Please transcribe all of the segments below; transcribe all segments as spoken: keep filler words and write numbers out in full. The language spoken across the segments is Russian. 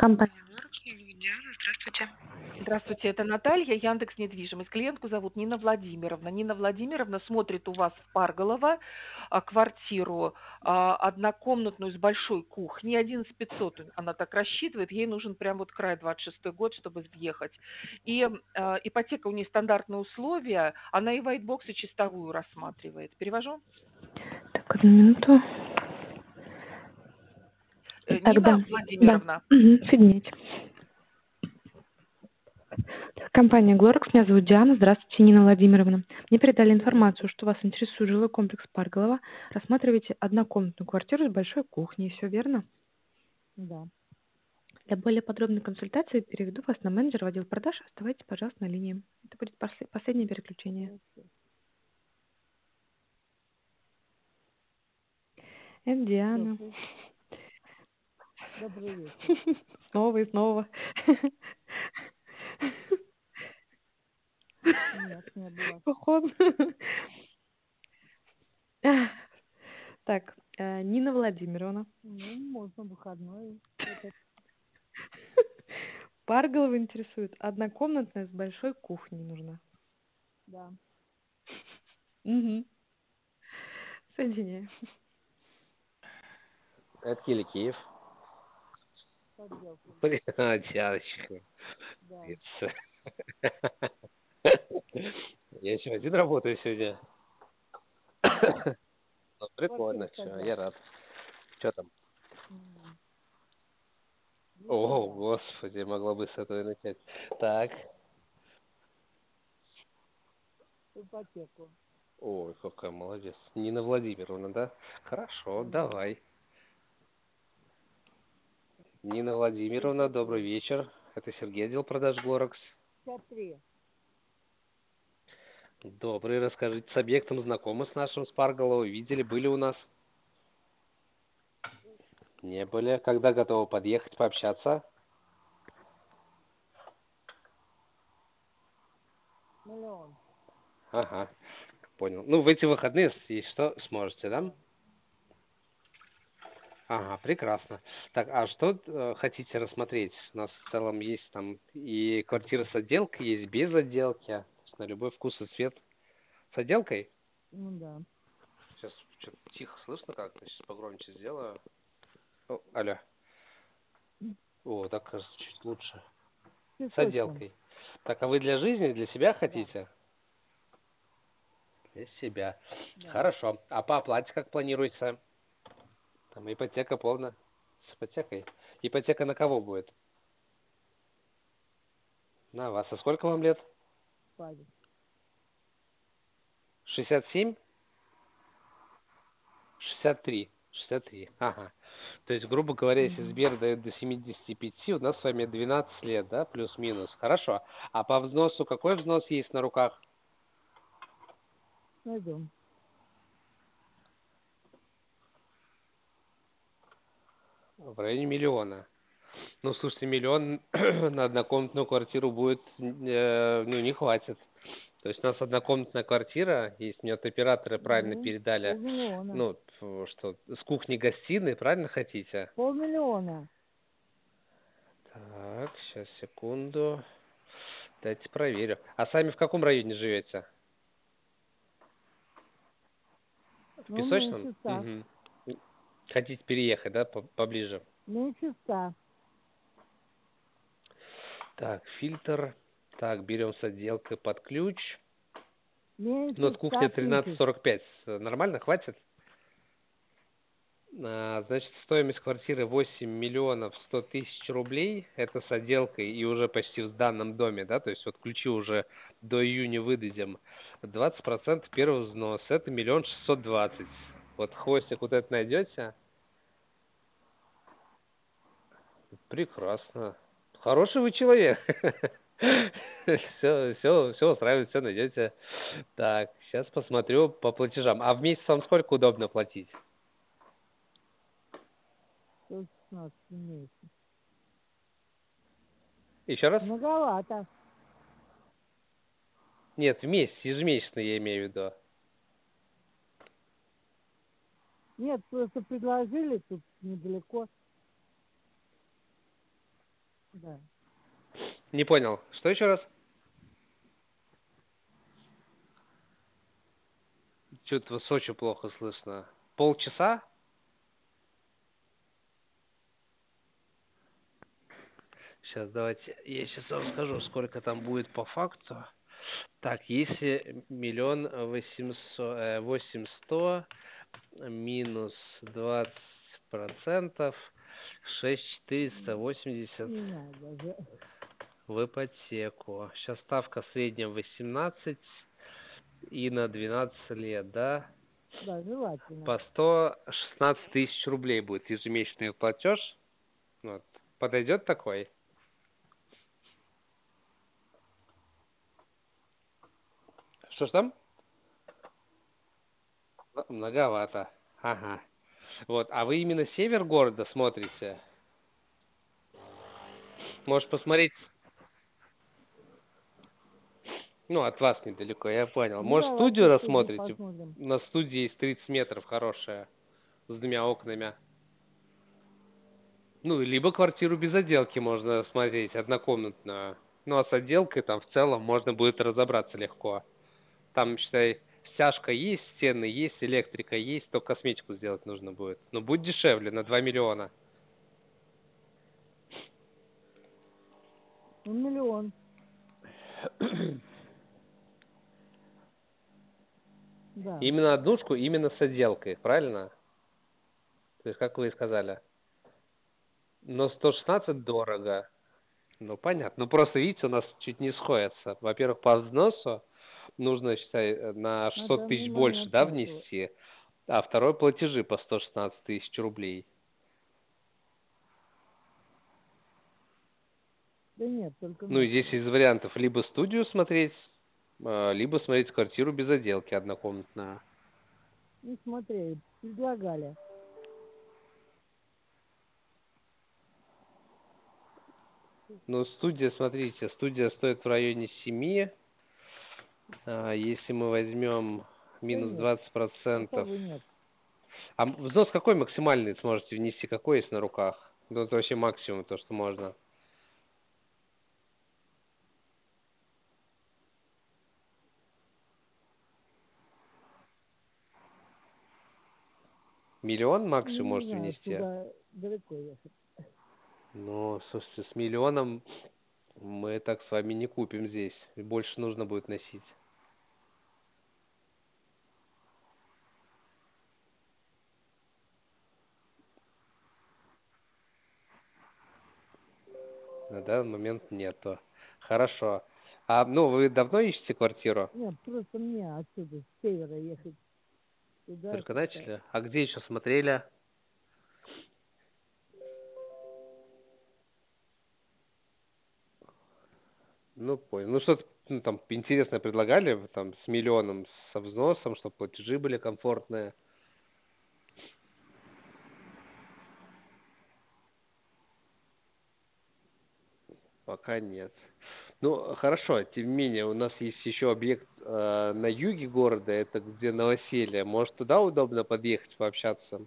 Компания Лоракс, меня зовут Диана. Здравствуйте. Здравствуйте, это Наталья, Яндекс Недвижимость. Клиентку зовут Нина Владимировна. Нина Владимировна смотрит у вас в Парголово а, квартиру а, однокомнатную с большой кухней, одиннадцать пятьсот она так рассчитывает, ей нужен прям вот край двадцать шестой год, чтобы съехать. И а, ипотека у нее стандартные условия, она и вайтбокс, и чистовую рассматривает. Перевожу? Так, одну минуту. Э, Так, да. Нина Да. Владимировна. Угу, соедините. Компания Глоракс, меня зовут Диана. Здравствуйте, Нина Владимировна. Мне передали информацию, что вас интересует жилой комплекс Парголово. Рассматриваете однокомнатную квартиру с большой кухней. Все верно? Да. Для более подробной консультации переведу вас на менеджера в отдел продаж. Оставайтесь, пожалуйста, на линии. Это будет после- последнее переключение. Это Диана. Добрый, Добрый вечер. Снова и снова. Нет, не было. Походу. Так, э, Нина Владимировна. Ну, можно выходной. Это, Парголова интересует. Однокомнатная с большой кухней нужна. да. Угу. Соединяю. Это Киев. Подделка. Привет, Дианочка. Да. Я еще один работаю сегодня. Ну, прикольно, Квартира все, подделка. я рад. Что там? М. О, Нифига. господи, могла бы с этого и начать. Так. Ипотеку. Ой, какая молодец. Нина Владимировна, да? Хорошо, Мгм. давай. Нина Владимировна, добрый вечер. Это Сергей, отдел продаж Глоракс. пятьдесят три. Добрый, расскажите, с объектом знакомы с нашим Спарголово? Видели, были у нас? Не были. Когда готовы подъехать, пообщаться? Миллион. Ага, понял. Ну, в эти выходные, если что, сможете, да? Да. Ага, прекрасно. Так, а что э, хотите рассмотреть? У нас в целом есть там и квартира с отделкой, есть без отделки. То есть на любой вкус и цвет. С отделкой? Ну да. Сейчас что-то тихо слышно как-то. Сейчас погромче сделаю. О, алло. О, так кажется, чуть лучше. С Песочным. отделкой. Так, а вы для жизни, для себя Да. хотите? Для себя. Да. Хорошо. А по оплате как планируется? Там ипотека полная. С ипотекой. Ипотека на кого будет? На вас. А сколько вам лет? Павел. шестьдесят семь? шестьдесят три. шестьдесят три. Ага. То есть, грубо говоря, если Угу. Сбер дает до семидесяти пяти, у нас с вами двенадцать лет, да, плюс-минус. Хорошо. А по взносу какой взнос есть на руках? Найдем. В районе миллиона. Ну, слушайте, миллион на однокомнатную квартиру будет, э, ну, не хватит. То есть у нас однокомнатная квартира, если мне вот операторы правильно Ну, передали, полмиллиона. ну, ф- что, с кухни-гостиной, правильно хотите? Полмиллиона. Так, сейчас, секунду. Дайте проверю. А сами в каком районе живете? В Ну, Песочном? меньше ста. Угу. Хотите переехать, да, по- поближе? Меньше ста. Так, фильтр. Так, берем с отделкой под ключ. Ну, Меньше вот кухня ста тринадцать тысяч. сорок пять. Нормально, хватит? А, значит, стоимость квартиры восемь миллионов сто тысяч рублей. Это с отделкой и уже почти в сданном доме, да? То есть вот ключи уже до июня выдадим. двадцать процентов первый взнос. Это миллион шестьсот двадцать. Вот хвостик вот это найдете? Прекрасно. Хороший вы человек. Все, все, все устраивает, все найдете. Так, сейчас посмотрю по платежам. А в месяц вам сколько удобно платить? сто шестнадцать месяцев. Еще раз? Многовато. Нет, в месяц, ежемесячно я имею в виду. Нет, просто предложили тут недалеко. Да. Не понял. Что еще раз? Что-то в Сочи плохо слышно. Полчаса? Сейчас давайте, я сейчас вам скажу, сколько там будет по факту. Так, если миллион восемьсот, э, восемь сто минус двадцать процентов, шесть четыреста восемьдесят Не надо же. в ипотеку. Сейчас ставка средняя восемнадцать и на двенадцать лет, да? Да, желательно. По сто шестнадцать тысяч рублей будет ежемесячный платеж. Вот. Подойдет такой? Что ж там? Ну, многовато. Ага. Вот. А вы именно север города смотрите? Может посмотреть? Ну, от вас недалеко, я понял. Ну, Может, давайте студию студию рассмотрите? посмотрим. На студии есть тридцать метров хорошая, с двумя окнами. Ну, либо квартиру без отделки можно смотреть, однокомнатную. Ну, а с отделкой там в целом можно будет разобраться легко. Там, считай, стяжка есть, стены есть, электрика есть, только косметику сделать нужно будет. Но будет дешевле, на два миллиона. Ну, миллион. Да. Именно однушку, именно с отделкой, правильно? То есть, как вы и сказали. Но сто шестнадцать дорого. Ну, понятно. Ну, просто, видите, у нас чуть не сходятся. Во-первых, по взносу нужно, считай, на На шестьсот данный тысяч больше, момент да, нету. внести. А второй платежи по сто шестнадцать тысяч рублей. Да нет, только Ну, и место. здесь из вариантов либо студию смотреть, а, либо смотреть квартиру без отделки однокомнатную. Не смотрели, предлагали. Ну, студия, смотрите, студия стоит в районе семи. А, если мы возьмем Да минус нет, двадцать процентов. особо нет. А взнос какой максимальный сможете внести? Какой есть на руках? Ну, это вообще максимум, то, что можно. Миллион Ну, максимум не можете знаю, внести? туда далеко ехать. Ну, слушайте, с миллионом мы так с вами не купим здесь. Больше нужно будет носить. На данный момент нету. Хорошо. А, ну, вы давно ищете квартиру? Нет, просто мне отсюда, с севера ехать туда. Только как-то. начали? А где еще смотрели? Ну, понял. Ну, что-то ну, там интересное предлагали, там, с миллионом, со взносом, чтобы платежи были комфортные. Пока нет. Ну, хорошо, тем не менее, у нас есть еще объект э, на юге города, это где новоселье. Может, туда удобно подъехать, пообщаться?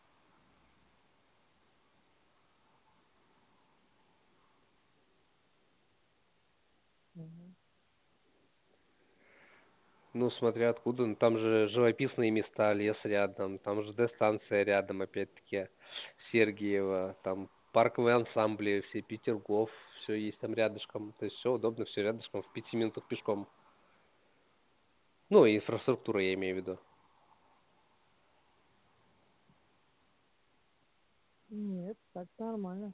Мгм. Ну, смотря откуда. Ну, там же живописные места, лес рядом, там же станция рядом, опять-таки, Сергиева, там парковые ансамбли, все Петергоф, все есть там рядышком. То есть все удобно, все рядышком, в пяти минутах пешком. Ну, и инфраструктура, я имею в виду. Нет, так нормально.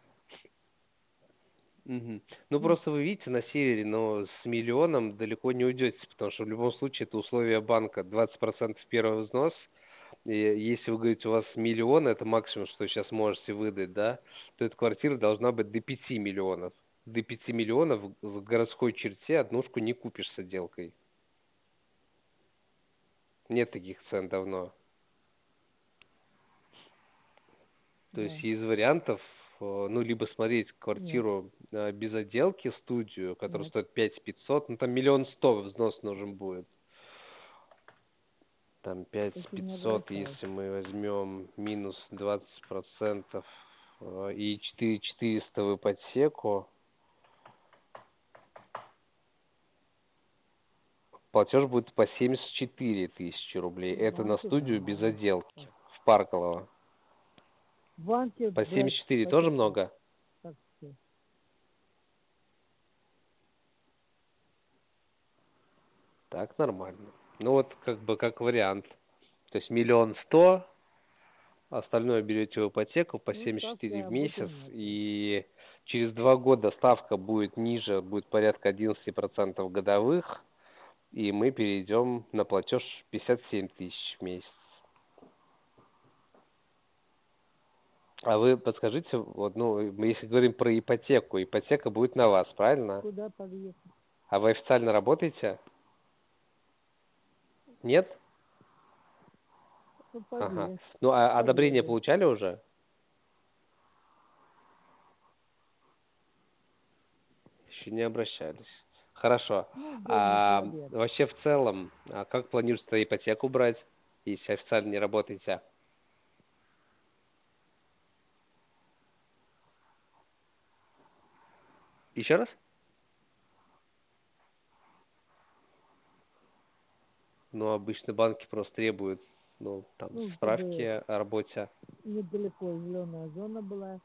Мгм. Ну, М, просто вы видите, на севере, но с миллионом далеко не уйдете, потому что в любом случае это условия банка. двадцать процентов первый взнос. И если вы говорите, у вас миллион, это максимум, что сейчас можете выдать, да, то эта квартира должна быть до пяти миллионов. До пяти миллионов в городской черте однушку не купишь с отделкой. Нет таких цен давно. То есть Да. из вариантов, э, ну, либо смотреть Нет, квартиру э, без отделки, студию, которая нет. стоит пять пятьсот, ну, там миллион сто взнос нужен будет. Там пять Таки не пятьсот, обращалась. если мы возьмем минус двадцать процентов, э, и четыре тысячи четыреста в ипотеку. Платеж будет по семьдесят четыре тысячи рублей. В Это на банке, студию да, без надо. отделки в Парково. В банке По брать семьдесят четыре тоже ипотеку, много? так что. Так, нормально. Ну вот как бы как вариант. То есть миллион сто, остальное берете в ипотеку по Ну, семьдесят ставки четыре в работы месяц, нет. и через два года ставка будет ниже, будет порядка одиннадцать процентов годовых, и мы перейдем на платеж пятьдесят семь тысяч в месяц. А вы подскажите, вот, ну, мы если говорим про ипотеку, ипотека будет на вас, правильно? Куда подъехать? А вы официально работаете? Нет? Ну, Ага. подъезд. Ну, а одобрение Поеду. получали уже? Еще не обращались. Хорошо. Ну, вдобник А молодец. вообще в целом, а как планируете ипотеку брать, если официально не работаете? Еще раз? Ну, обычно банки просто требуют, ну, там, Ну, справки чтобы о работе. недалеко зеленая зона была.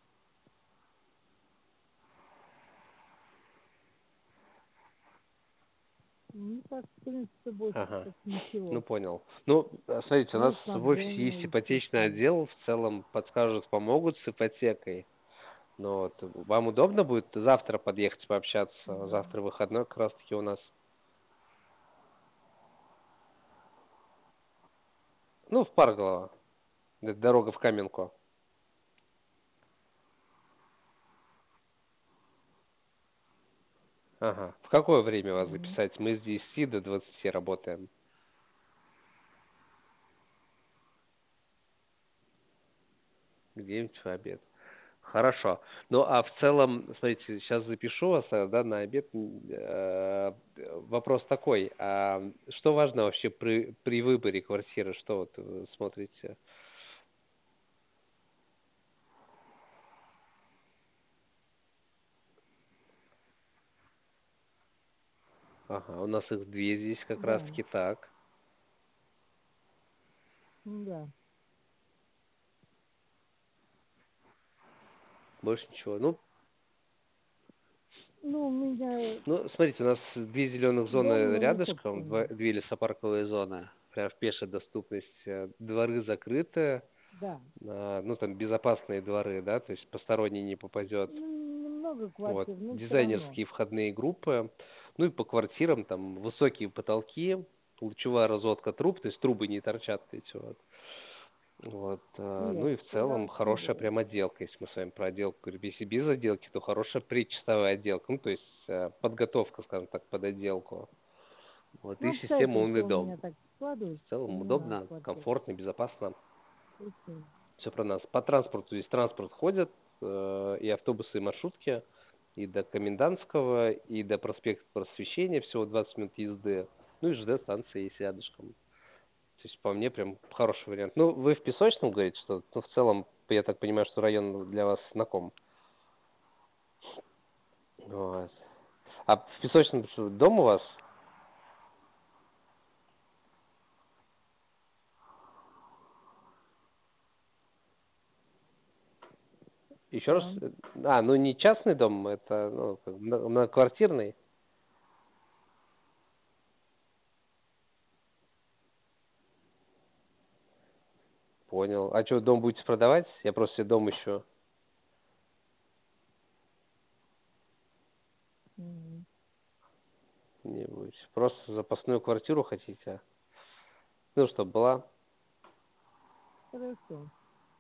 Ну, так, в принципе, больше Ага. так ничего. Ну, понял. Ну, а, смотрите, у Ну, нас и в офисе есть снабжение, ипотечный естественно. отдел, в целом подскажут, помогут с ипотекой. Но вот вам удобно будет завтра подъехать пообщаться? Да. Завтра выходной как раз-таки у нас. Ну, в Парголово. Это дорога в Каменку. Ага. В какое время вас Мгм. записать? Мы с десяти до двадцати работаем. Где-нибудь в обед. Хорошо. Ну, а в целом, смотрите, сейчас запишу вас, э, да, на обед. Э, Вопрос такой, а что важно вообще при, при выборе квартиры? Что вот вы смотрите? Ага, у нас их две здесь как Да. раз-таки так. Ну, да. Больше ничего. Ну, Ну, у меня ну, смотрите, у нас две зеленых дом, зоны но не рядышком, два- собственный. две лесопарковые зоны, прям в пешей доступности. Дворы закрыты, Да. а, ну, там безопасные дворы, да, то есть посторонний не попадет. Ну, немного Вот, квартир, но все равно. дизайнерские входные группы. Ну и по квартирам там высокие потолки, лучевая разводка труб, то есть трубы не торчат эти вот. Вот, а, ну Нет, и в целом хорошая красивые. прям отделка, если мы с вами про отделку говорим. Если без отделки, то хорошая предчистовая отделка, ну то есть э, подготовка, скажем так, под отделку. Вот, Ну, и система обстоятельства умный у дом. меня так складываются, В что целом мне надо удобно, квартиру. комфортно, безопасно. И всё. Все про нас. По транспорту здесь транспорт ходит, э, и автобусы, и маршрутки, и до Комендантского, и до проспекта Просвещения, всего двадцать минут езды. Ну и ЖД станция есть рядышком. То есть по мне прям хороший вариант. Ну, вы в Песочном говорите, что, ну, в целом, я так понимаю, что район для вас знаком. Вот. А в Песочном что, дом у вас? Еще раз? Да. А, ну не частный дом, это ну, как мно- многоквартирный. Понял. А что, дом будете продавать? Я просто себе дом ищу. Мгм. Не будете. Просто запасную квартиру хотите? Ну, чтобы была. Хорошо.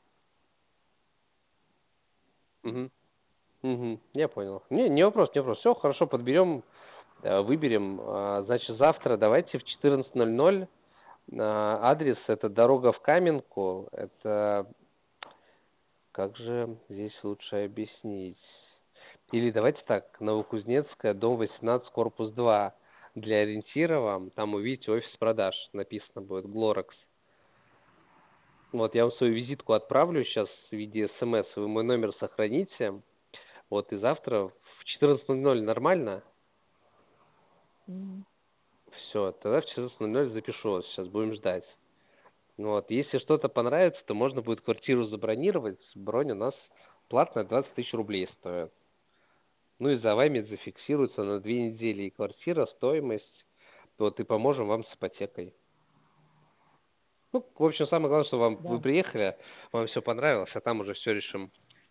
Угу. Угу. Я понял. Не, не вопрос, не вопрос. Все, хорошо, подберем, э, выберем. А, Значит, завтра давайте в четырнадцать ноль ноль. А, Адрес это дорога в Каменку. Это как же здесь лучше объяснить? Или давайте так, Новокузнецкая, дом восемнадцать, корпус два. Для ориентира вам, там увидите офис продаж, написано будет Глоракс. Вот, я вам свою визитку отправлю сейчас в виде смс. Вы мой номер сохраните. Вот, и завтра в четырнадцать ноль ноль нормально? Мгм. Все, тогда в четырнадцать ноль ноль запишу вас, сейчас будем ждать. Вот, если что-то понравится, то можно будет квартиру забронировать. Бронь у нас платная, двадцать тысяч рублей стоит. Ну и за вами зафиксируется на две недели и квартира, стоимость. Вот, и поможем вам с ипотекой. Ну, в общем, самое главное, что вам вы Да. приехали, вам все понравилось, а там уже все решим.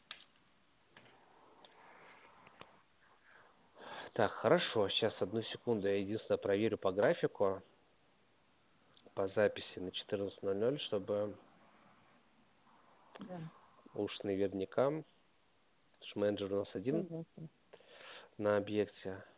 Так, хорошо, сейчас одну секунду, я единственное проверю по графику, по записи на четырнадцать ноль ноль, чтобы Да. уж наверняка, потому что менеджер у нас один Пожалуйста. на объекте.